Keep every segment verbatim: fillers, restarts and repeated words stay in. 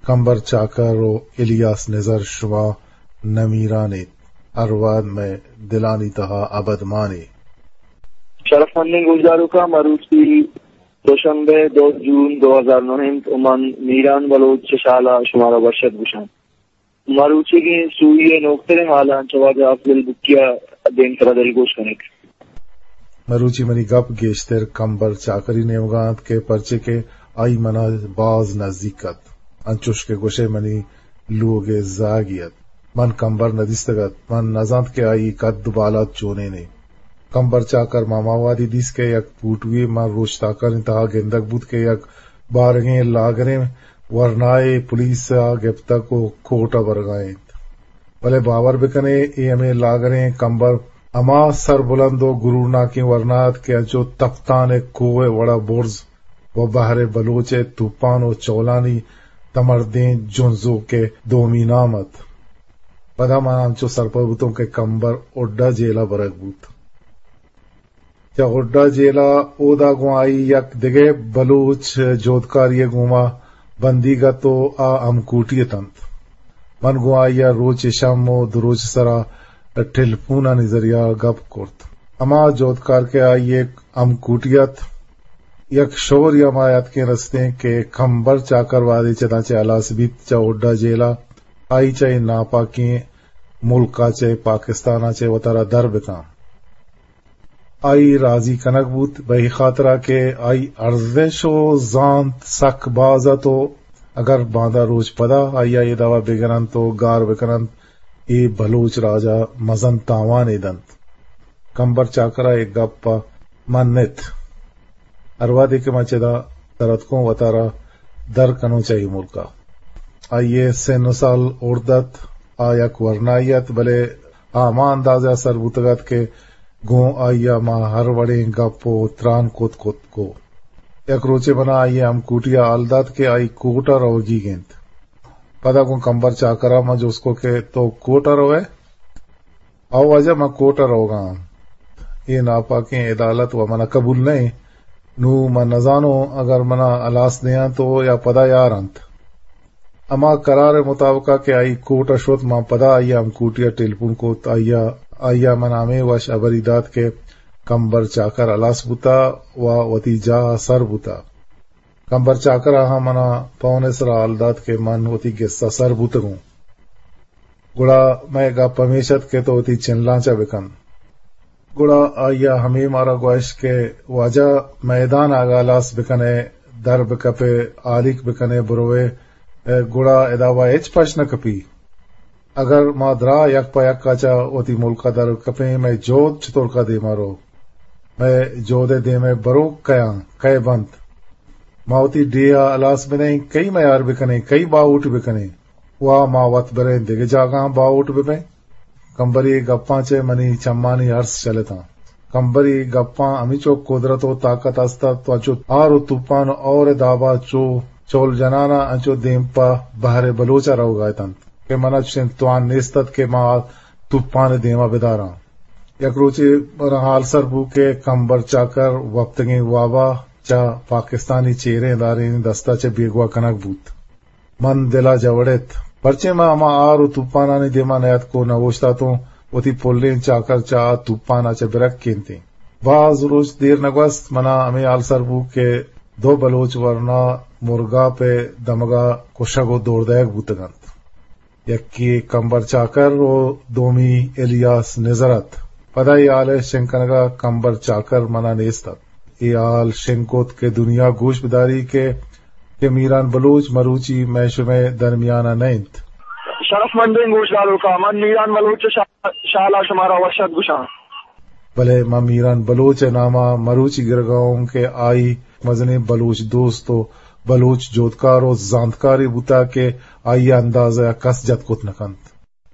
کمبر چاکر و الیاس نظر شما نمیرانی ارواد میں دلانی تہا ابد مانی. شرف مندی گلزارو کا مروچی دوشنبه دو جون دو ہزار نو عمان میران بلوچ شالا شمارا ورشد گشان مروچی کی سوئی نوکتر حالان چواجہ افضل بکیا دین کرا دل گوش کنک مروچی منی گپ گیشتر کمبر چاکری نیوگانت کے پرچے کے آئی منا باز نزدیکت انچوش کے گوشے منی لوگ زاگیت من کمبر ندیستگت من نزانت کے آئی قد بالات چونے نے کمبر چاکر ماماوادی دیس کے یک پوٹوی من روش تاکر انتہا گندک بود کے یک بارگیں لاگریں ورنائے پولیس گپتا کو کوٹا برگائیں بلے باور بکنے ای ہمیں لاگریں کمبر اما سر بلند و گرورنا کی ورنات کے جو تفتان کوئے وڑا برز و بحر بلوچ توپان و چولانی تمردیں جنزو کے دومی نامت پدا مانام چو سرپبوتوں کے کمبر اڈا جیلا برگ بود یا اڈا جیلا اودا گو آئی یک دگے بلوچ جودکاری گوما بندی گا تو آ ام کوٹی تنت من گو آئی یا روچ شم و دروچ سرا ٹیلیفونا نظریہ گپ کرت اما جودکار کے آئی ایک ام کوٹیت یک شور یا مایت کے رستے کے کمبر چاکر وادی چدا چے علاسبیت چا اڈا جیلا آئی چاہے ناپاکی ملکا چاہے پاکستانا چاہے وطارہ در بکام آئی راضی کنک بود بہی خاطرہ کے آئی ارزش و زانت سک بازا تو اگر باندھا روچ پدا آئی آئی دوا بگرن تو گار بکنن ای بلوچ راجا مزن تاوان دنت کمبر چاکرہ ایک گپا منت اروا دے کے مچدا ترتکوں وطارہ در کنو چاہیے ملکا آئیے سن سال اردت آیا ورنائیت بلے آما اندازہ سربوتگت کے گوں آئیا ما ہر وڑے گپو تران کوت کوت کو یک روچے بنا آئیے ہم کوٹیا آلدات کے آئی کوٹا روگی گینت پدا کو کمبر چاکرا ما جو اس کو کہ تو کوٹا روے او وجہ ما کوٹا روگا یہ ناپاکیں عدالت و منا قبول نہیں نو ما نزانو اگر منا الاس دیا تو یا پدا یار انت اما قرار مطابقہ کہ آئی کوٹا شوت ما پدا آئی ہم کوٹیا ٹیلیفون کو آئیا آئیا منامے وش ابریدات کے کمبر چاکر الاس بوتا و وتی جا سر بوتا کمبر چاکر آہا منا پونے سرا آلدات کے من وتی گستا سر بوتگوں گڑا میں گا پمیشت کے تو وتی چنلانچا بکن گڑا آئیا ہمیں مارا گوش کے واجہ میدان آگا لاس بکنے در بکپے آلیک بکنے بروے گڑا اداوا ایچ پش نہ کپی اگر ما درا یک پا یک کاچا اوتی ملکا در کپے میں جود چطور کا دے مارو میں جودے دے میں برو کیا کئے بند ما اوتی ڈیا الاس بنے کئی میار بکنے کئی باوٹ بکنے وا ما وط برے دگے جاگاں باوٹ بے کمبری گپاں چے منی چمانی عرص چلے تھا کمبری گپاں امی چو قدرت و طاقت استا تو اچو آر طوفان اور دابا چو چول جنانا انچو دیمپا بحر بلوچا رو گئے تن کہ منا چن توان نیستت کے ما طوفان دیما بدارا یک روچی حال سر بو کے کمبر چاکر وقتگی وابا چا پاکستانی چیرے دارین دستا چے بیگوا کنک بوت من دلا جوڑت پرچے ما اما آر طوفانانی دیما نیت کو نوشتا تو وتی پولین چاکر چا طوفانا چے برک کینتی بعض روز دیر نگوست منا امی آل سر بو کے دو بلوچ ورنا مرگا پہ دمگا کشگو دوڑ دیگ بوتگند یکی کمبر چاکر و دومی الیاس نظرت پدا ای آل شنکنگا کمبر چاکر منا نیستد ای آل شنکوت کے دنیا گوش بداری کے کہ میران بلوچ مروچی میشو میں درمیانہ نینت شرف مندیں گوش دارو کا من میران بلوچ شالا شمارا ورشد گشان بلے ما میران بلوچ نامہ مروچی گرگاؤں کے آئی مزنی بلوچ دوستو بلوچ جودکار و زانتکاری بوتا کے آئی اندازہ کس جت کت نکنت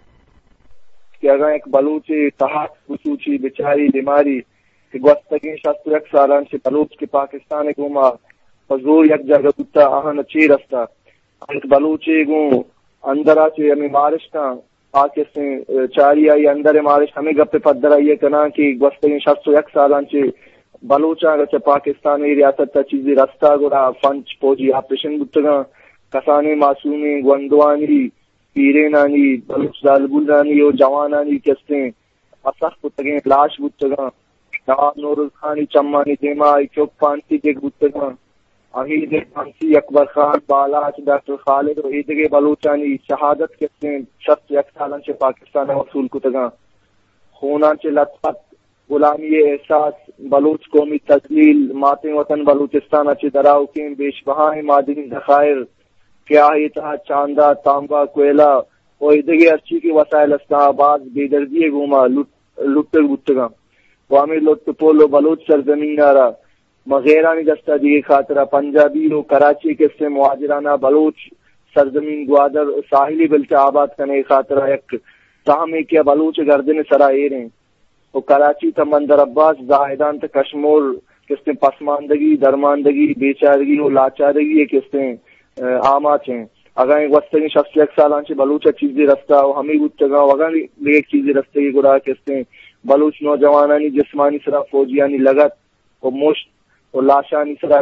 کہ اگر ایک بلوچی تحت خصوصی بچاری بیماری کہ گوستگی شاستو یک سالان سے بلوچ کے پاکستان گوما حضور یک جگہ بوتا آہن اچھی رستا ایک بلوچی گو اندرا چی ہمیں مارش کا پاکستان چاری آئی اندر مارش ہمیں گپ پدر آئیے کنا کہ گوستگی شاستو یک سالان سے بلوچاں گچا پاکستانی ریاست تا چیزی رستا گوڑا فنچ پوجی آپریشن بودتگا کسانے معصومی گوندوانی پیرینانی بلوچ دالبلانی اور جوانانی کستے اصح بتگیں لاش بتگاں نواب نورز خانی چمانی دیما چوک پانسی دیکھ بتگاں امیر پانسی اکبر خان بالاچ ڈاکٹر خالد اور عیدگے بلوچانی شہادت کستے شخص یک سالن سے پاکستان وصول کتگاں خونان سے لطفت غلامی احساس بلوچ قومی تذلیل ماتیں وطن بلوچستان اچھے دراؤ کے بیش بہائیں معدنی ذخائر کیا ہی تھا چاندہ تانبا کوئلہ اور عیدگے اچھی کی وسائل اسلام آباد بے دردی گوما لٹر بتگاں وامی لٹ پولو بلوچ سرزمین نارا مغیرانی دستہ دیگے خاطرہ پنجابی و کراچی کے سے مہاجرانہ بلوچ سرزمین گوادر ساحلی بلچہ آباد کنے خاطرہ ایک تاہمیں کیا بلوچ گردن سرا ایریں و کراچی تا مندر عباس زاہدان تا کشمور کستے پسماندگی درماندگی بیچارگی و لاچارگی کستے آمات ہیں اگر ایک وستگی شخص ایک سالان سے بلوچہ چیزی رفتہ و ہمیں بودتگاں وگر ایک چیزی رفتگی گرا کستے بلوچ نوجوانانی جسمانی سرا فوجیانی لگت و مشت و لاشانی سرا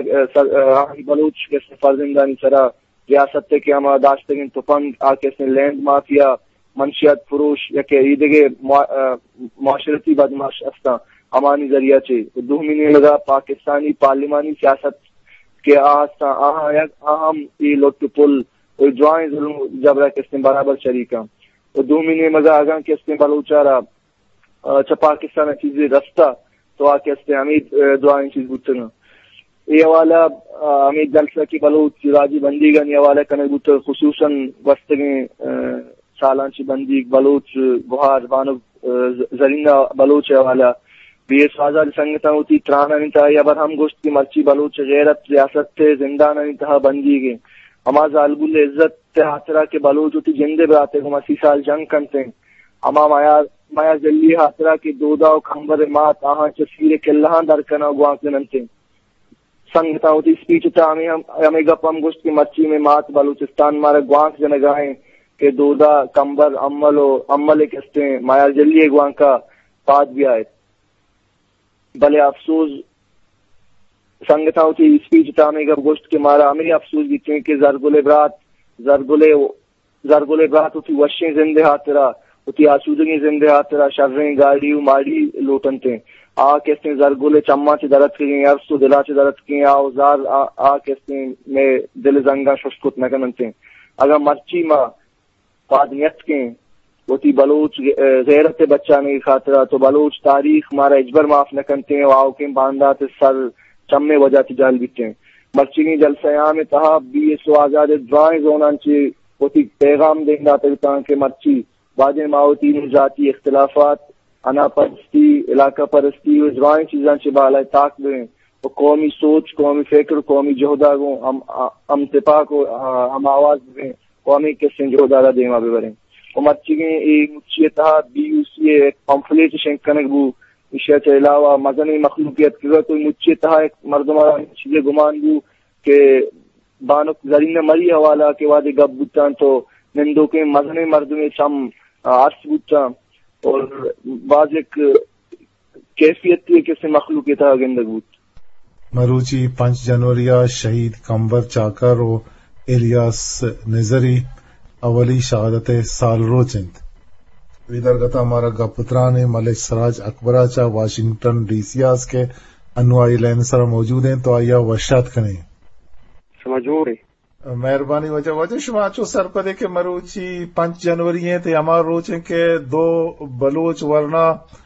بلوچ کستے فرزندانی سرا ریاست کے ہم داشتگین تپنگ آکستے لینڈ مافیا منشیات فروش یا کہ عیدگے معاشرتی بدماش استا امانی ذریعہ چھے دو مہینے لگا پاکستانی پارلیمانی سیاست کے آستا آہاں یک اہم ای لوٹ پل و جوائیں ظلم جبرہ کستے برابر شریکا و دو مہینے مگا آگاں کستے بلوچارا چا پاکستان چیزی رستا تو آ کستے امید دعائیں چیز بودتنا یہ حوالہ امید جلسہ کی بلوچ راجی بندیگان یہ حوالہ کنے بودتا خصوصاً وستگیں سالانچی بندی بلوچ بہار بانو زرینہ بلوچ والا بی ایس آزاد سنگتا ہوتی ترانا انتہا یا بر ہم گوشت کی مرچی بلوچ غیرت ریاست تے زندان انتہا بندی گئے اما ظالب العزت تے حاصرہ کے بلوچ ہوتی جندے براتے کو مسی سال جنگ کنتے اما مایا مایا ذلی حاصرہ کے دودا و کھمبر مات آہاں چسیر کلہاں درکنا گوانک ننتے سنگتا ہوتی سپیچ تا ہمیں گپ ہم گوشت کی مرچی میں مات بلوچستان مارے گوانک جنگاہیں کہ دودا کمبر عمل و عمل کستے مایا جلی گوان کا پاد بھی آئے بلے افسوس سنگتا ہوتی اسپیچ تامی گا گوشت کے مارا ہمیں افسوس بھی تھے کہ زرگل برات زرگل زرگل برات ہوتی وشیں زندے ہاترا ہوتی آسودگی زندے ہاترا شرریں گاڑی و ماڑی لوٹنتے آ کستے زرگل چمہ چے درد کے عرص و دلا چے درد کے آوزار آ کستے میں دل زنگا ششکت نکننتے اگر مرچی ماں پادنیت کے وتی بلوچ غیرت بچانے کی خاطرہ تو بلوچ تاریخ ہمارا اجبر معاف نہ کرتے ہیں واؤ کے باندھات سر چمے وجہ تجال بیتے ہیں مرچینی جلسہ عام تہا بی ایس و آزاد دعائیں زونان چی وتی پیغام دینا تاں کہ مرچی بعد ماوتی ذاتی اختلافات انا پرستی علاقہ پرستی و دعائیں چیزاں چی بالا طاق دیں وہ قومی سوچ قومی فکر قومی جہدا کو ہم ہم اتفاق کو ہم آواز دیں قومی کے سنجو دارا دیما ببریں و مرچگیں ایک مچیتہ بی یو سی ایک پمفلیٹ شنکنک بو اشیاء کے علاوہ مدنی مخلوقیت کی تو مچیتہ ایک مردمہ چیزیں گمان بو کہ بانک زرین مری حوالہ کے وعدے گب بوتان تو نندو کے مدنی مردمی چم عرص بوتان اور بعض ایک کیفیت تھی کسی مخلوقیتہ گندگ بوت مروچی پانچ جنوریہ شہید کمبر چاکر و الیاس نظری اولی شہادت سال روچند ویدرگتا ہمارا گپتران ملک سراج اکبرہ چا واشنگٹن ڈی سی آس کے انوائی لین سر موجود ہیں تو آئیہ وشات کریں سمجھو رہے مہربانی وجہ وجہ شما چو سر پدے کے مروچی پانچ جنوری ہیں تو ہمارا روچیں کہ دو بلوچ ورنہ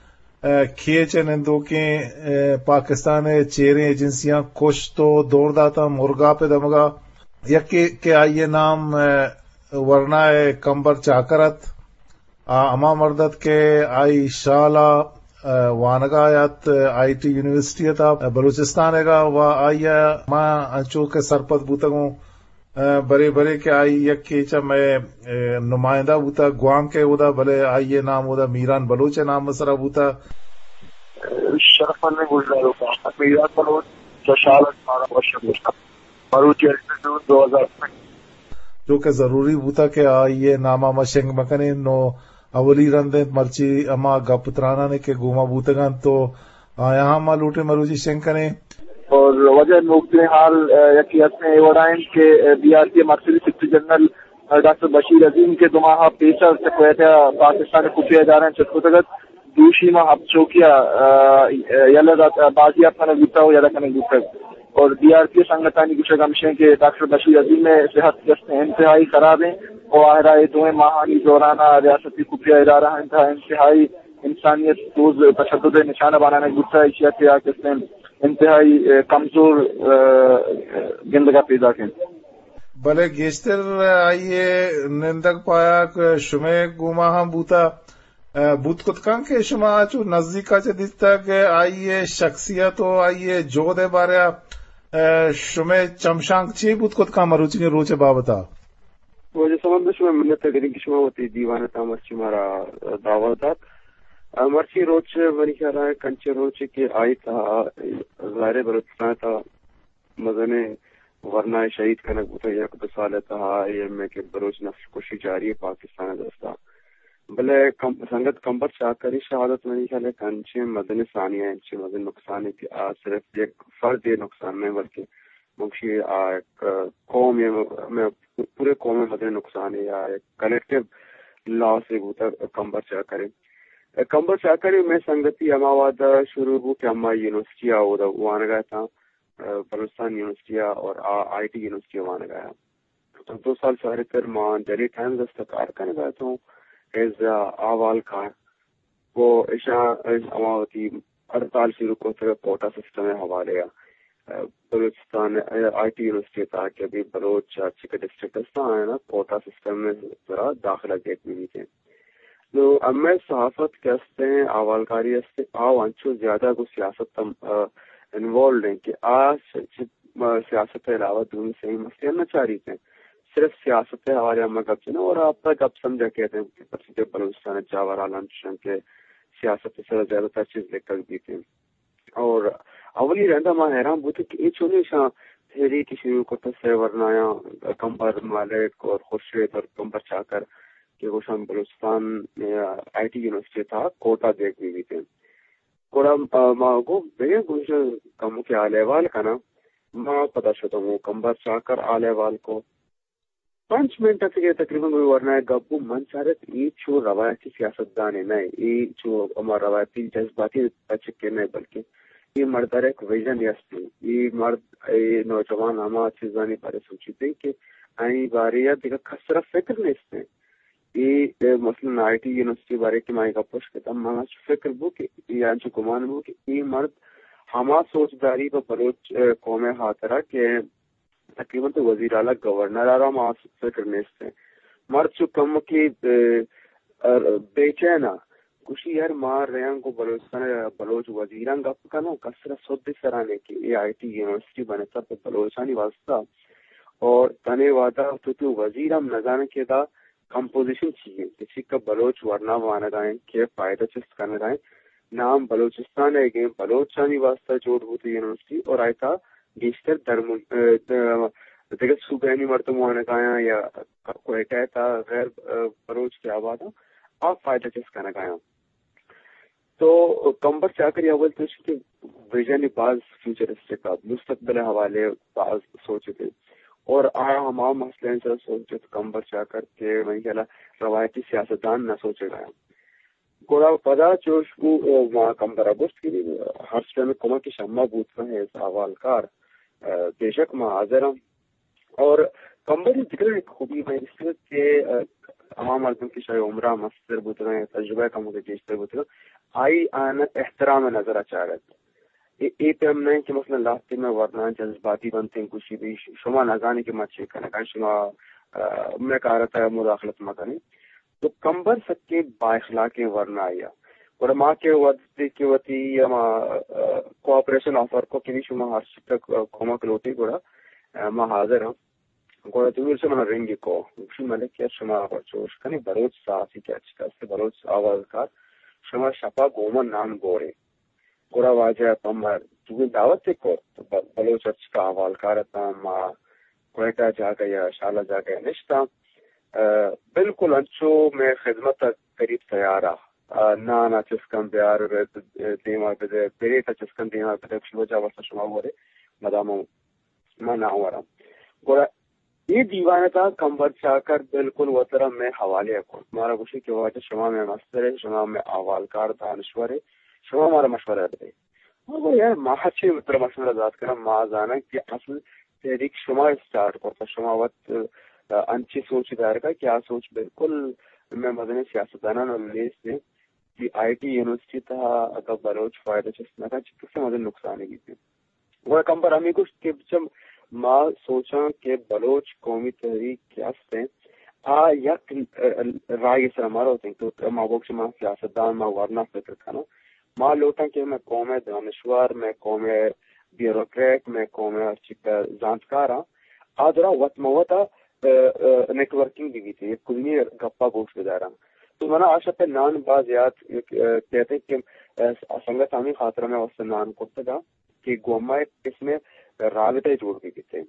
کھیچے نندو کے پاکستان چیریں ایجنسیاں کش تو دوڑ داتا مرگا پہ دمگا یکی کہ آئیے نام ورنہ کمبر چاکرت اما مردت کے آئی شالا وانگایت آئی ٹی یونیورسٹی تھا بلوچستان ہے گا وہ آئیے ماں انچو کے سرپت بوتگوں بڑے بڑے کے آئی یکی چا میں نمائندہ بوتا گوام کے ہودا بھلے آئیے نام ہودا میران بلوچ نام مسرہ بوتا شرفن میں گزرا ہوتا میران بلوچ ششالت مارا وشن بوتا مروچی انٹرنیوز دو ہزار جو کہ ضروری بوتا کہ آئیے ناما مشنگ مکنے نو اولی رندیں مرچی اما گا پترانا نے کہ گوما بوتگان تو یہاں ماں لوٹے مروچی شنگ کنے اور وجہ نقطۂ حال یکی ہستیں ایوڑائن کے بی آر پی مرکزی secretary general doctor Bashir Azeem کے دماغ پیشہ سکویتیا پاکستان کفیا جا رہے ہیں چتکوتگت دوشی ماہ اب چوکیا یلا بازی اپنا گوتا ہو یا رکھنے گوتا اور بی آر پی سنگتانی کچھ گمشیں کہ ڈاکٹر بشیر عظیم میں صحت گشت انتہائی خراب ہیں اور آہرہ دو ماہانی دورانہ ریاستی کفیا ادارہ انتہا انتہائی انسانیت روز تشدد نشانہ بنانے گتا اشیاء کیا کس نے انتہائی کمزور زندگی پیدا کی بلے گیشتر آئیے نندک پایا کہ شمع گوما ہم بوتا بوت کتکان کے شما چو نزدیکا چے دیتا کہ آئیے شخصیت و آئیے جو دے بارے شمع چمشانک چی بوت کتکان مروچی کے روچے بابتا وہ جو سمجھ شما منت گرین کی شما ہوتی دیوانہ تامرچی مارا دعوتات مرچی روچ بنی خیال ہے کنچے روچ کے آئی تھا ظاہر بلوچستان تھا مزنے ورنہ شہید کنک بوتا یک دو سال تھا ایم میں کہ بلوچ نفس کشی جاری ہے پاکستان دوستا بلے سنگت کمبر شاکری شہادت بنی خیال ہے کنچے مدن ثانیہ انچے مدن نقصان ہے کہ آج صرف ایک فرد نقصان میں بلکہ مکشی ایک قوم میں پورے قوم میں مدن نقصان ہے یا ایک کلیکٹیو لا سے بوتا کمبر شاکری کمبر چاکری میں سنگتی اماواد شروع ہو کہ اما یونیورسٹی آودا وانا گیا تھا بلوچستان یونیورسٹی اور آئی ٹی یونیورسٹی وانا گیا تو دو سال شہر کر ماں ڈیلی ٹائمز استقار کرنے گیا تھا ایز آوال کار وہ ایشا اماوتی ہڑتال شروع کو تھے کوٹا سسٹم میں حوالے گا بلوچستان آئی ٹی یونیورسٹی تھا کہ ابھی بلوچ چکا ڈسٹرکٹ ہے نا کوٹا سسٹم میں ذرا داخلہ گیٹ میں بھی تھے تو اب میں صحافت کہتے ہیں آوال کاری سے آو انچو زیادہ کو سیاست انوالوڈ ہیں کہ آج سیاست کے علاوہ دونوں صحیح مسئلے نہ چاہ رہی تھے صرف سیاست کے حوالے میں گپ چنا اور آپ تک اب سمجھا کہتے ہیں کہ پرسید بلوچستان جاور عالم شن کے سیاست سے زیادہ تر چیز لکھ کر دی تھی اور اولی رہتا میں حیران بوتے کہ یہ چھونے شاہ تحریک کی شروع کو تصے ورنایا کمبر مالک اور خورشید اور کمبر چاہ کر کہ وہ شام بلوچستان آئی ٹی یونیورسٹی تھا کوٹا دیکھ بھی تھے کوٹا ماں کو بے گوش کم کے آلے وال کا نا ماں پتا شدہ ہوں کمبر چاہ کر آلے وال کو پانچ منٹ سے تقریباً ورنہ گپو من چارت ای چھو روایتی سیاست دانے نہیں ای چھو ہمارا روایتی جذباتی چکے نہیں بلکہ یہ مردار ایک ویژن یستی یہ مرد ای نوجوان ہما چیزانی پارے سوچی تھے کہ آئی باری یا دیکھا خسرہ فکر نہیں اس نے یہ مثلا آئی ٹی یونیورسٹی بارے کی مائی کا پوش کرتا مانا فکر بو کہ یا جو گمان بو کہ یہ مرد ہما سوچداری پر بلوچ قوم حاضرہ کہ تقریباً تو وزیر اعلیٰ گورنر آ رہا ماں فکر نہیں اس سے مرد جو کم کی بے چینا کچھ یار مار رہے ہیں کو بلوچستان بلوچ وزیران گپ کا نا کسرہ سود سرانے کی یہ آئی ٹی یونیورسٹی بنے سب پہ بلوچانی واسطہ اور تنے وعدہ تو تو وزیر ہم نظانے کے دا کمپوزیشن چاہیے کسی کا بلوچ ورنہ وانا گائیں کہ فائدہ چست کرنا گائیں نام بلوچستان ہے گئے بلوچانی واسطہ جوڑ ہوتی یونیورسٹی اور آئی تھا گیشتر درمون دیگر صوبینی مرتم وانا گائیں یا کوئی کہتا غیر بلوچ کے آبادا آپ فائدہ چست کرنا گائیں تو کمبر چاہ کر یہ اول تو اس کے ویژن بعض فیوچرسٹک مستقبل حوالے بعض سوچے تھے اور آیا ہمارا مسئلہ سے سوچے تو کمبر چاہ کر کے وہیں کہلا روایتی سیاستدان نہ سوچے گا گوڑا پدا چوش کو وہاں کمبر ابوست کی ہر سٹے میں کما کی شمع بوت کا ہے سوال کار بے شک میں حاضر ہوں اور کمبر کی ذکر ایک خوبی میں اس طرح کہ عوام مردم کی شاید عمرہ مستر بوت رہے ہیں تجربہ کم ہو کے جیشتر بوت رہے آئی آنا احترام نظر اچھا رہتا یہ پہ ہم نہیں کہ مثلا لاستے میں ورنہ جذباتی بنتے ہیں کچھ بھی شما نظانے کے مچے کرنے شما میں کہا رہا تھا مداخلت میں کریں تو کمبر سک کے بااخلاقیں ورنہ آیا اور ماں کے وقت کی وتی یا کوآپریشن آفر کو کنی شما ہر شک کھوما کلوتی گوڑا ماں حاضر ہوں گوڑا دور سے منا رنگی کو شما ملک کیا شما چوش کنی بلوچ ساسی کیا چکا سے بلوچ آواز کار شما شپا گومن نام گوڑے گوڑا واجہ تم تمہیں دعوت سے کو بلوچ اچھ کا حوال کارتا ماں کوئٹہ جا گیا شالہ جا گیا نشتا بالکل انچو میں خدمت قریب تیارہ نانا چسکن بیار دیما بدے بیریتا چسکن دیما بدے شما جا واسا شما ہو رہے مدام میں نہ ہوا رہا گوڑا یہ دیوانہ تھا کمبر چاہ کر بالکل وہ طرح میں حوالے کو ہمارا خوشی کی وجہ شما میں مستر ہے شما میں احوالکار دانشور ہے شما ہمارا مشورہ دے مگر یار ماہ چھ مطلب مشورہ ذات کرا ماہ جانا کہ اصل تحریک شما اسٹارٹ کرتا شما وقت انچی سوچ دار کا کیا سوچ بالکل میں مدنی سیاستدانان اور لیس سے کہ آئی ٹی یونیورسٹی تھا اگر بلوچ فائدہ چسنا تھا کس سے مدن نقصان کی تھی وہ کمبر ہمیں کچھ کہ جب ماں سوچا کہ بلوچ قومی تحریک کیا سے آ یک رائے سر ہمارا ہوتے ہیں تو ماں بوکش ماں سیاستدان ماں ورنہ فکر تھا نا ماں لوٹا کہ میں قوم دانشور میں قوم بیوروکریٹ میں قوم جانچکار ہاں آدھرا وط موتا نیٹ ورکنگ بھی تھی کل نہیں گپا گوشت گزارا تو منا آشا پہ نان باز یاد کہتے کہ سنگت آمی خاطرہ میں واسطہ نان کرتا تھا کہ گوما اس میں رابطے جوڑ کے تھے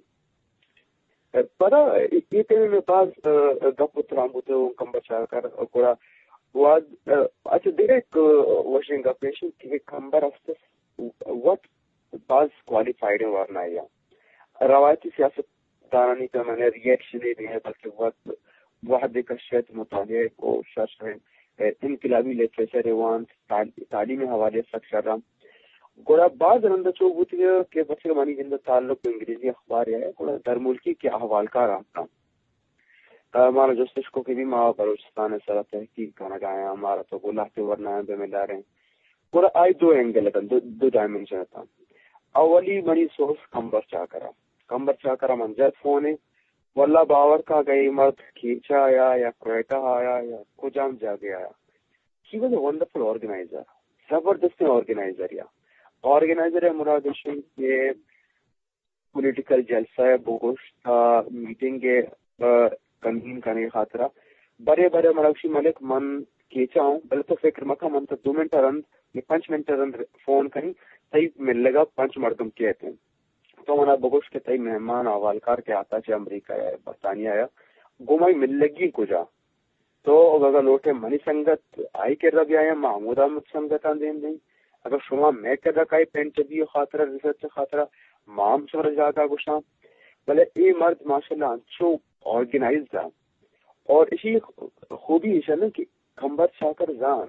پتا یہ تیرے میں بعض گپ اترام ہوتے ہوں کم بچا کر کوڑا واز اچھا دیکھا ایک واشنگ اپریشن کہ کمبر افسس وقت بعض کوالیفائڈ ورنہ یا روایتی سیاست دارانی کا میں نے ریئیکشن نہیں ہے بلکہ وقت واحد کشت مطالعے کو شرح انقلابی لٹریچر ایوان تعلیمی حوالے سک شرح گوڑا بعض رندہ چوک ہوتی ہے کہ بچے مانی جن تعلق انگریزی اخبار ہے گوڑا در ملکی کے احوال کا رہتا ہمارا جستش کو کہ بھی ماں بلوچستان سر تحقیق کرنا گایا ہمارا تو گولہ کے ورنہ بے ملا رہے ہیں گوڑا آئی دو اینگل ہے دو, دو ڈائمنشن تھا اولی منی سورس کمبر چاہ کرا کمبر چاہ کرا منجد فون ہے واللہ باور کا گئی مرد کھینچا آیا یا کوئٹہ آیا یا کجام جا گیا آیا he was a wonderful organiser زبردست آرگنائزر یا آرگنائزر ہے مراد شن کے پولیٹیکل جلسہ بوگوش میٹنگ کنوین کرنے خاطرہ بڑے بڑے مراکشی ملک من کیچا ہوں بلے تو فکر مکہ من تو دو منٹ رند یا پانچ منٹ رند فون کریں صحیح مل لگا پانچ مردم کہتے ہیں تو منا بگوش کے تئی مہمان احوالکار کے آتا چاہے امریکہ یا برطانیہ یا گمائی مل لگی کجا تو اگر لوٹے منی سنگت آئی کر رہا بھی آیا محمود احمد سنگت آن دین دیں اگر شما میں کر رہا کئی پینٹ بھی خاطرہ ریسرچ خاطرہ مام سور جاگا گوشا بلے اے مرد ماشاءاللہ انچو آرگنائز دا اور اسی خوبی ہے نا کہ کمبر چاکر زان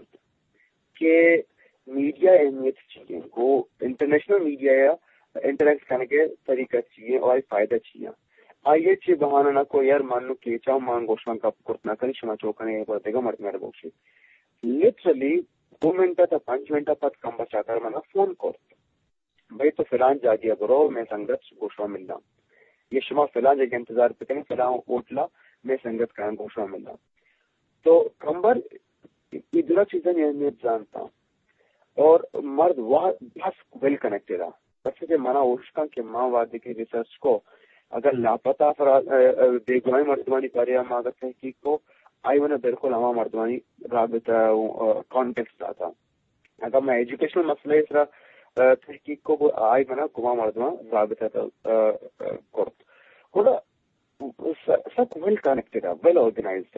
کہ میڈیا اہمیت چاہیے وہ انٹرنیشنل میڈیا یا انٹریکٹ کرنے کے طریقہ چاہیے اور فائدہ چاہیے آئیے چی بہانا نہ کو یار مانو کہ چاہو مان گوشمان کا کرنا کری شما چوکنے پڑتے گا مرد میرے بوشی لٹرلی دو منٹا تا پانچ منٹا پت کم بچا کر منا فون کرتا بھائی تو فلان جا گیا برو میں سنگت گوشوا ملنا یہ شما فلان جگہ انتظار پہ کریں فلان اوٹلا میں سنگت کریں گوشوا ملنا تو کمبر ادھر چیزیں اہمیت جانتا اور مرد وہ بس ویل کنیکٹڈ ہے بس سے منا اوشکا کہ ماں وادی کی ریسرچ کو اگر لاپتہ افراد دیگوائی مردمانی پاریا ماں اگر تحقیق کو آئی ونہ بالکل ہما مردمانی رابطہ کانٹیکسٹ آتا اگر میں ایجوکیشنل مسئلہ اس طرح تحقیق کو آئی ونہ گما مردمان رابطہ کرت ہونا سب ویل کنیکٹڈ ہے ویل آرگنائزڈ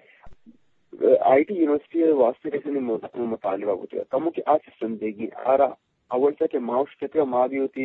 ہے آئی ٹی یونیورسٹی واسطے کسی نے مطالبہ ہوتی ہے کموں کی آج زندگی آ رہا اول سے کہ ماں کہتے ماں بھی ہوتی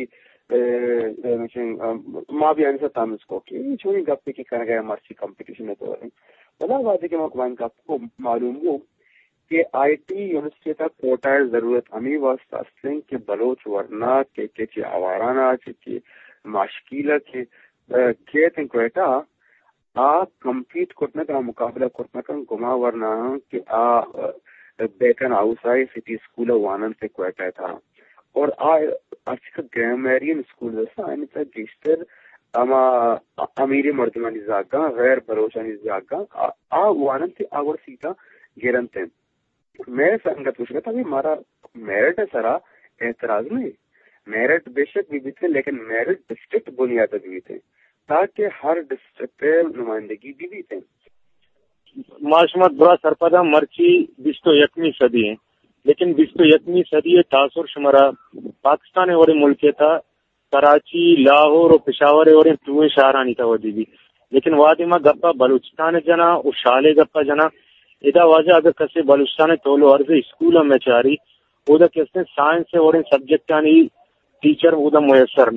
ماں بھی آنے سے تامز کو کہ چھوڑی گپے کی کر گیا مرسی کمپٹیشن ہے تو بلا بات ہے کہ میں گپ کو معلوم ہوں کہ آئی ٹی یونیورسٹی تک کوٹا ضرورت ہمیں واسطہ اسلنگ کے بلوچ ورنہ کے کچھ آوارانہ چی ماشکیلہ کے کہتے کوئٹا آ کمپیٹ کرنے کا مقابلہ کرنے کا گما ورنہ کہ آ بیکن ہاؤس آئی سٹی اسکول وانن سے کوئٹا تھا اور آج گرامیرین اسکول جیسا گیشتر اما امیری مردمانی زاگا غیر بلوچانی زاگا آ وانن سے آور سیٹا گرنتے میرے سنگت پوچھ رہا تھا ہمارا میرٹ ہے سرا اعتراض نہیں میرٹ بے شک بھی تھے لیکن میرٹ ڈسٹرکٹ بنیاد بھی تھے تاکہ ہر ڈسٹرکٹ پہ نمائندگی بھی بھی تھے معاشمت برا سرپدا مرچی بیس تو یکمی صدی ہے لیکن بیس تو یکمی صدی تاثر شمارا پاکستان اور ملک تھا کراچی لاہور اور پشاور اور ٹوئیں شہرانی تھا وہ دی لیکن وادما گپا بلوچستان جنا اور شالے گپا جنا ادا واضح اگر کسی بلوچستان تولو عرض اسکول میں چاری ادا کیسے سائنس اور سبجیکٹ یعنی ٹیچر ادا میسر نہ ہے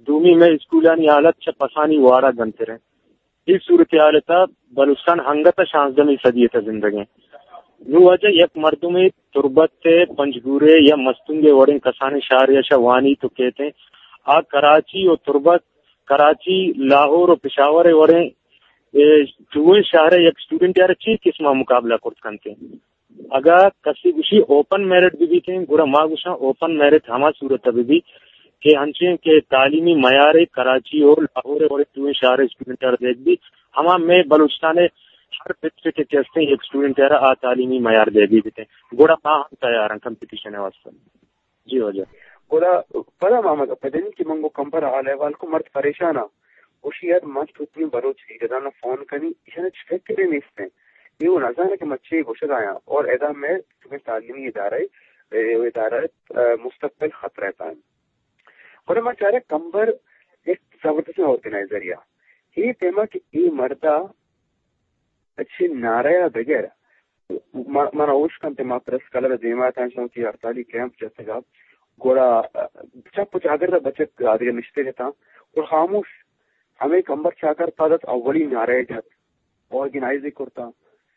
دومی میں اسکولانی حالت چھ پسانی وارا گنتے رہے اس صورتحال تا بلوچستان ہنگتا شانزدہویں صدی تا زندگی نو وجہ یک مردمی تربت تے پنجگورے یا مستنگے وڑیں کسانی شہر یا شوانی تو کہتے ہیں آ کراچی اور تربت کراچی لاہور اور پشاور وڑیں دوئے شہر یک اسٹوڈنٹ یار چیز قسمہ مقابلہ کرت کنتے ہیں اگر کسی گوشی اوپن میرٹ بھی بھی تھے گورا ماں گوشا اوپن میرٹ ہما صورت بھی بھی کہ ہنچیں کہ تعلیمی معیار کراچی اور لاہور اور دوئے شہر اسٹوڈنٹ یار دیکھ بھی ہما میں بلوچستان ہر بچے کے کہتے ہیں ایک اسٹوڈنٹ یار آ تعلیمی معیار دے بھی تھے گورا ماں ہم تیار ہیں کمپٹیشن ہے واسطہ جی ہو جائے گورا پدا ماما کا پدین کی منگو کمپر آلے وال کو مرد پریشانا وشیات مست اتنی بروچ کی جدانا فون کنی اسے فکرے نیستے ہیں یہ وہ نظر ہے کہ مچھے گوشت آیا اور ادا میں تمہیں تعلیمی ادارہ ادارہ مستقبل خط رہتا ہے اور میں چاہ رہے کمبر ایک زبردست آرگنائزر یا یہ تیما کہ یہ مردہ اچھی نارایا بغیر مانا اوش کم تیما پرس کلر دیما تانشاں کی ہڑتالی کیمپ جیسے گا گوڑا چپ چاگر بچت آدھے نشتے رہتا اور خاموش ہمیں کمبر چاکر پادت اولی نارایا جات آرگنائزی کرتا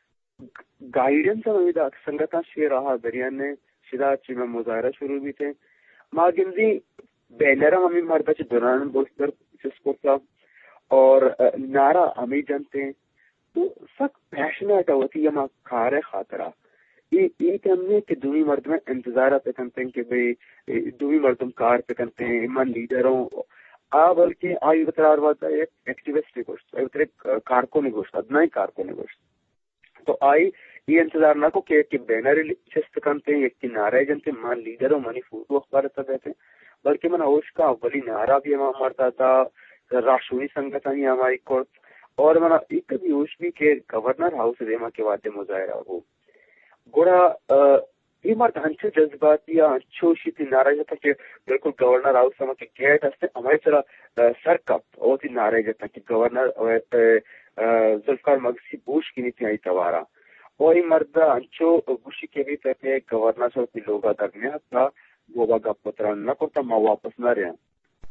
گائیڈنس میں سنگتا شیر رہا دریان نے شدہ چی میں مظاہرہ شروع بھی تھے ماں گنزی بینرہ ہمیں مردہ چی دوران بوستر جس کرتا اور نارا ہمیں جانتے ہیں تو سک پیشنیٹ ہوتی ہے ماں کھارے خاطرہ یہ ہم نے کہ دوی مرد میں انتظارہ پہ کرتے ہیں کہ بھئی دوی مردم کار پہ کرتے ہیں من لیڈروں آ بلکہ آئی بطرار واتا ایک ایکٹیوسٹ گوشت ایک کارکو نے گوشت ادنائی کارکو نے گوشت تو آئی یہ انتظار نہ کو کہ بینر چست کرتے ہیں ایک نعرہ جنتے مان لیڈر اور منی فوٹو اخبار رہتے بلکہ من اوش کا اولی نعرہ بھی ہمارا مرتا تھا راشونی سنگتانی ہماری کورت اور منا ایک بھی اوش بھی کہ گورنر ہاؤس دیما کے وعدے مظاہرہ ہو گوڑا یہ مرد ہنچے جذباتی یا ہنچو شیتی نعرہ جاتا کہ بالکل گورنر ہاؤس سما کے گیٹ ہستے ہمارے طرح سر کپ اور تی نعرہ جاتا کہ گورنر ذوالفقار مگسی بوش کی نیتی آئی توارا اور یہ مرد انچو گوشی کے بھی پہتے گورنر سے ہوتی لوگا درمیان تھا وہ باگا پتران نہ کرتا ماں واپس نہ رہے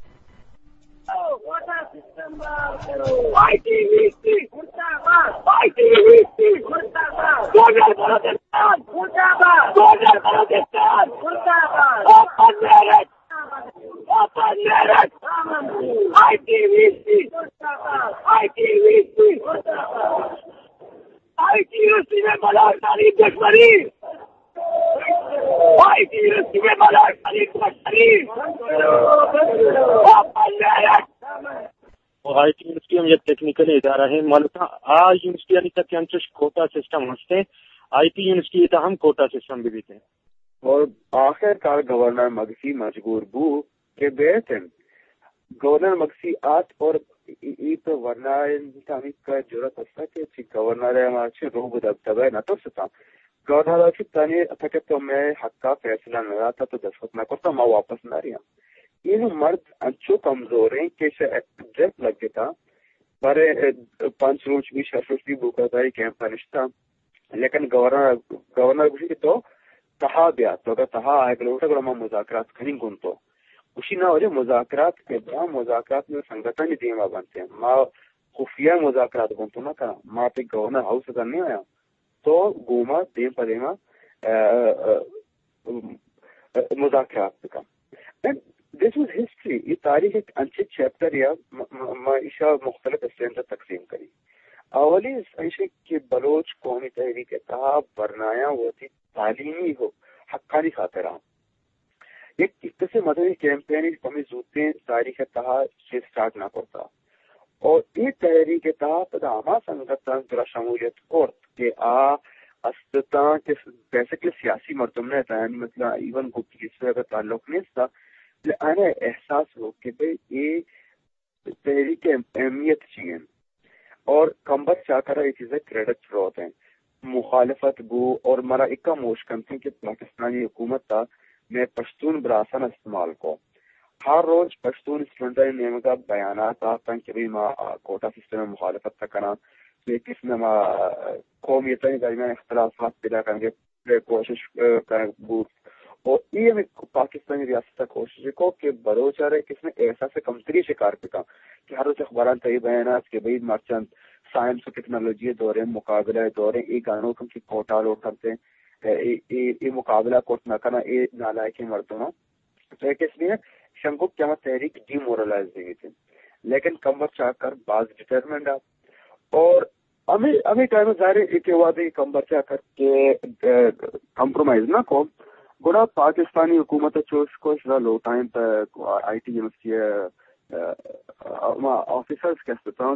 آئی ٹی یونیورسٹی میں یہ ٹیکنیکل ادارہ ہے مالتا آ یونیورسٹی علی تک ہم کوٹا سسٹم ہستے آئی ٹی یونیورسٹی تا ہم کوٹا سسٹم بھی دیتے ہیں اور آخر کار گورنر مگسی مجبور بو کہ بیٹھن گورنر مگسی آت اور ای تو ورنہ انتامی کا جرات ہستا کہ گورنر ہے ہمارے روب دبدبہ نہ تو ستا گورنر ہے تانی تک تو میں حق کا فیصلہ نہ رہا تھا تو دستخط نہ کرتا میں واپس نہ رہا یہ مرد انچو کمزور ہیں کہ ڈریپ لگ گیا تھا پر پانچ روچ بھی شش روچ بھی بھوکا تھا یہ کیمپ نشتا لیکن گورنر گورنر گوشی تو تہا بیا تو اگر تہا آئے گلو اٹھا گلو میں مذاکرات کھنی گن تو گوشی نہ ہو جائے مذاکرات کے بعد مذاکرات میں سنگتا نہیں دیما بنتے ہیں ماں خفیہ مذاکرات گن تو نہ کرا ماں پہ گورنر ہاؤس ادھر نہیں آیا تو گوما دیم پا دیما مذاکرات پہ کام This was history. یہ تاریخ ایک انچے چیپٹر یا معیشہ مختلف حصے میں تقسیم کری. اولی عیشے کی بلوچ قومی تحریک اتحاد برنایا وہ تھی تعلیمی ہو حقانی خاطرہ. ایک اس سے مدنی کیمپین کمی زودتے تاریخ اتحاد سے سٹارٹ نہ کرتا. اور یہ تحریک اتحاد پدا آما سنگتان درا شمولیت کرت کہ آ استتان کے بیسکلی سیاسی مردم نے تھا یعنی مثلا ایون گپتی اس سے اگر تعلق نہیں تھا آنا احساس ہو کہ بھئی یہ تحریک اہمیت چاہیے اور کمبر چاہ کر یہ چیزیں کریڈٹ فروت ہیں مخالفت بو اور مرا اکا موشکن تھی کہ پاکستانی حکومت تھا میں پشتون براسن استعمال کو ہر روز پشتون اسٹوڈنٹ نیم کا بیانات آتا کہ بھئی ماں کوٹا سسٹم میں مخالفت تھا کرنا کس میں ماں قومیتیں درمیان اختلافات پیدا کرنے کے کوشش کرنے بو اور یہ میں پاکستانی ریاست کوشش کو کہ بلوچ رہے کس میں احساس کمتری شکار پکا کہ ہر روز اخبارات طیب بیانات کے بعد مرچند سائنس و ٹیکنالوجی دورے مقابلہ دورے ای گانوں کی کوٹا لوٹ کرتے ہیں ای مقابلہ کوٹ نہ کرنا ای نالائکی مردوں تو کس لیے شنکو کیا تحریک ڈی مورلائز دی تھی لیکن کمبر چاہ کر بعض ڈٹرمنٹ اور ہمیں ہمیں ٹائم ظاہر ایک وعدے کی کمبر چاہ کر کے کمپرومائز نہ کو گوڑا پاکستانی حکومت چوش کو شرا لو ٹائم پر آئی ٹی یونیورسٹی آفیسرز کہتا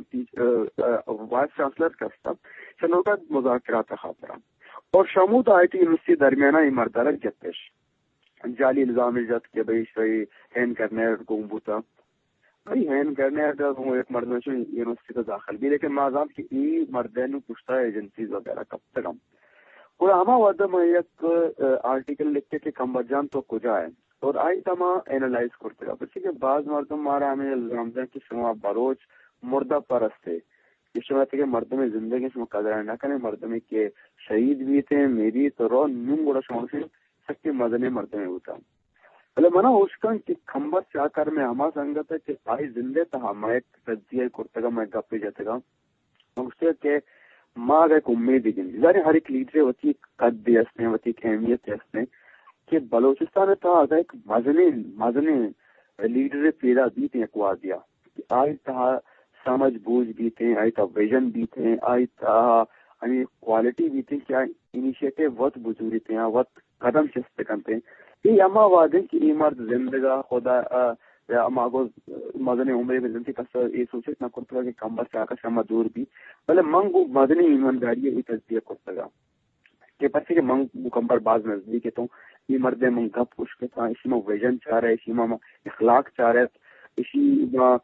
وائس چانسلر کہتا چلو کا مذاکرات خاطرہ اور شمود آئی ٹی یونیورسٹی درمیانہ مردارہ جتش جعلی الزام جت کے بھائی شاہی ہین کرنے گومبوتا بھائی ہین کرنے ایک مرد میں یونیورسٹی کا داخل بھی لیکن معذاب کی ای مردین پوچھتا ہے ایجنسیز وغیرہ کب تک ہم پورا ہما وعدہ میں ایک آرٹیکل لکھ کے کم بجان تو کجا ہے اور آئی تما اینالائز کرتے گا بچے کہ بعض مردم مارا ہمیں الزام دیں کہ شما بروچ مردہ پرست ہے کہ شما کہ مرد میں زندگی شما قدر نہ کریں مرد میں کہ شہید بھی تھے میری تو رو نم گوڑا شما سے سکتے مدنے مرد میں ہوتا بلے منا اوشکن کی کھمبر چاہ کر میں ہما سنگت ہے کہ آئی زندے تا ہما ایک تجزیہ کرتے گا میں گپے جاتے گا اس سے کہ ماں ایک امید ہی گندی ظاہر ہر ایک لیڈر ہوتی ایک قد دی ہستے ہیں ہوتی ایک اہمیت ہستے ہیں کہ بلوچستان تا آگا ایک مزنے مزنے لیڈر پیدا بھی تھے ایک وادیا کہ آئی تا سمجھ بوجھ بھی تھے آئی تا ویژن بھی تھے آئی تا یعنی کوالٹی بھی تھی کیا انیشیٹو وقت بزوری تھے وقت قدم چستے کرتے ہیں یہ اما وعدے کی ای مرد زندگا خدا اما کو مدنی عمرے میں زندگی کا یہ سوچے نہ کرتا گا کہ کمبر سے آکا شما دور بھی بلے منگو مدنی ایمانداری یہ تصدیق کرتا گا کہ پچھے کہ منگ کمبر باز نزدیک ہے تو یہ مرد منگ گپ پوچھ کے تھا اسی میں ویژن چاہ رہے اسی میں اخلاق چاہ رہے اسی میں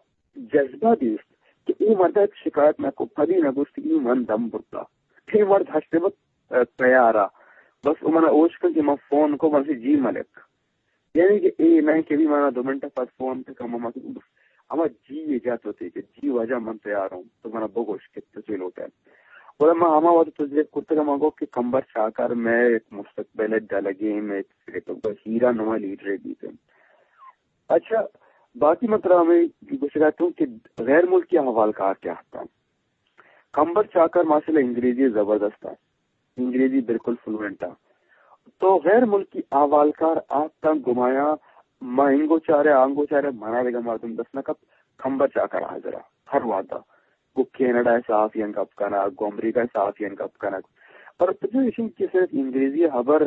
جذبہ دیست کہ یہ مرد ایک شکایت میں کو پڑی نہ گوشت یہ من دم برتا یہ مرد ہشتے وقت تیارا بس وہ منا اوچ کر کہ میں فون کو من سے جی ملک یعنی کہ اے نہیں کہ بھی منا دو منٹ پاس فون پہ کم مما اما جی یہ جات ہوتے کہ جی وجہ من تیار ہوں تو منا بگوش کے تجویل ہوتا ہے اور اما ہما وقت تجویل کرتے گا مانگو کہ کمبر چاہ کر میں ایک مستقبل ڈالگی میں ایک ہیرا نما لیڈر بھی تھے اچھا باقی مطلب ہمیں گزراتا ہوں کہ غیر ملکی حوال کار کیا تھا کمبر چاہ کر ماشاءاللہ انگریزی زبردست تھا انگریزی بالکل فلوئنٹ تھا تو غیر ملکی احوالکار آپ تک گمایا مہنگو چارے آنگو چارے منا لے گا مردم دس نہ کب کمبر چاہ کر حاضر ہر وعدہ کو کینیڈا صحافین کب کنا کو امریکہ صحافین کب کنا اور جو اسی کی صرف انگریزی خبر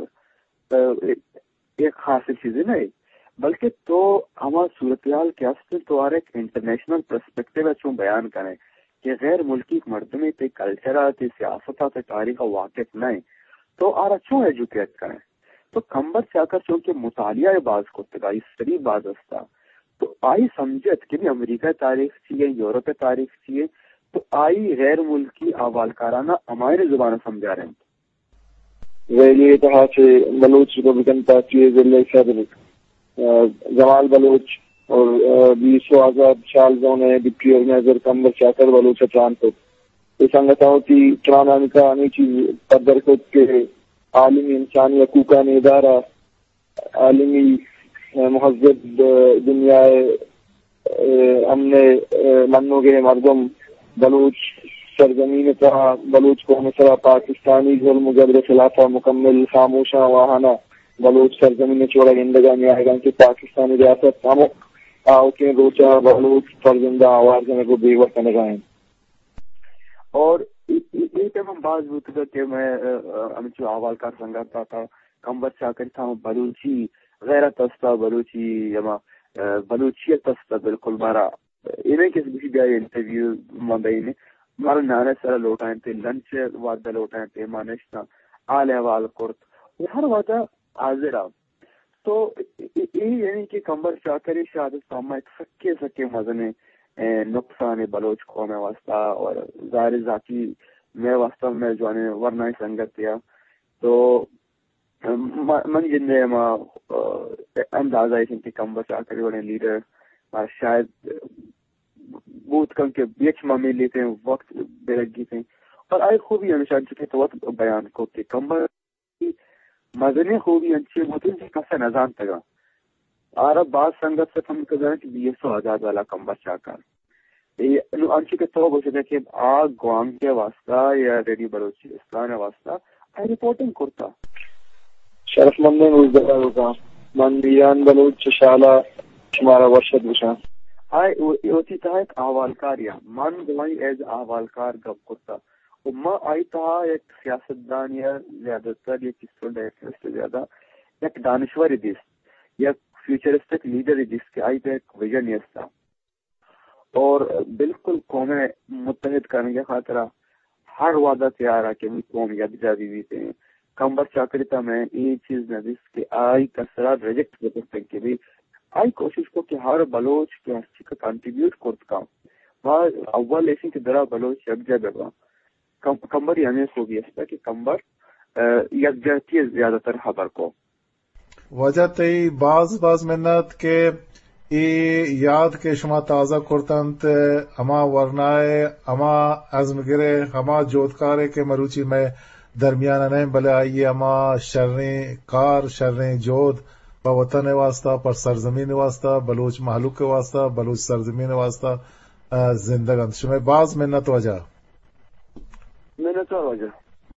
ایک خاص چیز نہیں بلکہ تو ہمارا صورتحال کیا تو اور ایک انٹرنیشنل پرسپیکٹیو ہے چون بیان کریں کہ غیر ملکی مردمی تے کلچر تے سیاست تے تاریخ واقف نہیں تو آر اچھو ایجوکیٹ کریں تو کمبر چاہ کر چونکہ مطالعہ باز کرتے گا اسٹڈی باز استا تو آئی سمجھت کہ بھی امریکہ تاریخ چاہیے یورپ تاریخ چاہیے تو آئی غیر ملکی احوالکارانہ ہمارے زبان سمجھا رہے ہیں ویلی اتحاد سے بلوچ ریپبلکن پارٹی ضلع صدر جمال بلوچ اور بیسو آزاد شال زون ہے deputy organiser Kambar Chakar Baloch transport یہ سنگتا ہوتی ٹرانانی کا آنی چیز قدر خود کے عالمی انسانی حقوق ادارہ عالمی مہذب دنیا ہم نے منو گے مردم بلوچ سرزمین طرح بلوچ کو مسئلہ پاکستانی ظلم غدر خلافہ مکمل خاموشہ واہانہ بلوچ سرزمین چوڑا گندگا میں آئے گا کہ پاکستانی ریاست ہم آؤ کے روچا بلوچ فرزندہ آواز میں کو بے وقت لگائیں اور ایک ہم باز ہوتا کہ میں ہم جو احوال کار سنگاتا تھا کمبر چاہ کر تھا بلوچی غیرت استا بلوچی یما بلوچیت استا بالکل مارا انہیں کس بھی گئے انٹرویو ممبئی میں ہمارا نانے سر لوٹائیں تھے لنچ وعدہ لوٹائیں تھے مانشنا آل احوال کرت ہر وعدہ حاضر آ تو یعنی کہ کمبر چاہ کر شہادت سامہ ایک سکے سکے مزنے نقصان بلوچ کو میں واسطہ اور ظاہر ذاتی میں واسطہ میں جو ہے ورنہ سنگت دیا تو من جن ما اندازہ ہے کہ کمبر چاہ کر بڑے لیڈر شاید بہت کم کے بیچ میں لیتے ہیں وقت بے لگی تھے اور آئے خوبی ہمیشہ چکے تو وقت بیان کو کہ کمبر مدنی خوبی انچی ہوتی ہے کسا نظام تگا آرہ بعض سنگت سے ہم کہتے ہیں کہ یہ سو آزاد والا کمبر چاکر انچی کے تو بچے تھے کہ آگ گوام کے واسطہ یا ریڈی بلوچستان واسطہ آئی رپورٹنگ کرتا شرف مند روزدار ہوگا مندیان بلوچ شالا شمارا ورشد بشان آئی ہوتی تھا ایک احوالکار یا من گوائی ایز احوالکار گپ کرتا اور ما آئی تھا ایک سیاستدان یا زیادہ تر یا کس طرح ڈائریکٹر سے زیادہ ایک دانشوری دیس یا فیوچرسٹک لیڈر جس کے آئی تھا ایک ویژن یس تھا اور بالکل قومیں متحد کرنے کے خاطرہ ہر وعدہ تیار آ کہ قوم یک جا بھی تھے کمبر چاکریتا میں یہ چیز نہ جس کے آئی کسرا ریجیکٹ کرتے کہ بھی آئی کوشش کو کہ ہر بلوچ کے ہستی کا کنٹریبیوٹ کرتا وہاں اول ایسی کہ درا بلوچ یک جا بگا کمبر یعنی خوبی ہے کہ کمبر یک جاتی زیادہ تر خبر کو وجہ تی بعض بعض منت کے ای یاد کے شما تازہ کرتنت اما ورنائے اما عزم گرے اما جوتکارے کے مروچی میں درمیانہ نہیں بلے آئیے اما شریں کار شریں جود با وطن واسطہ پر سرزمین واسطہ بلوچ محلوق کے واسطہ بلوچ سرزمین واسطہ زندگان شما بعض منت وجہ منت وجہ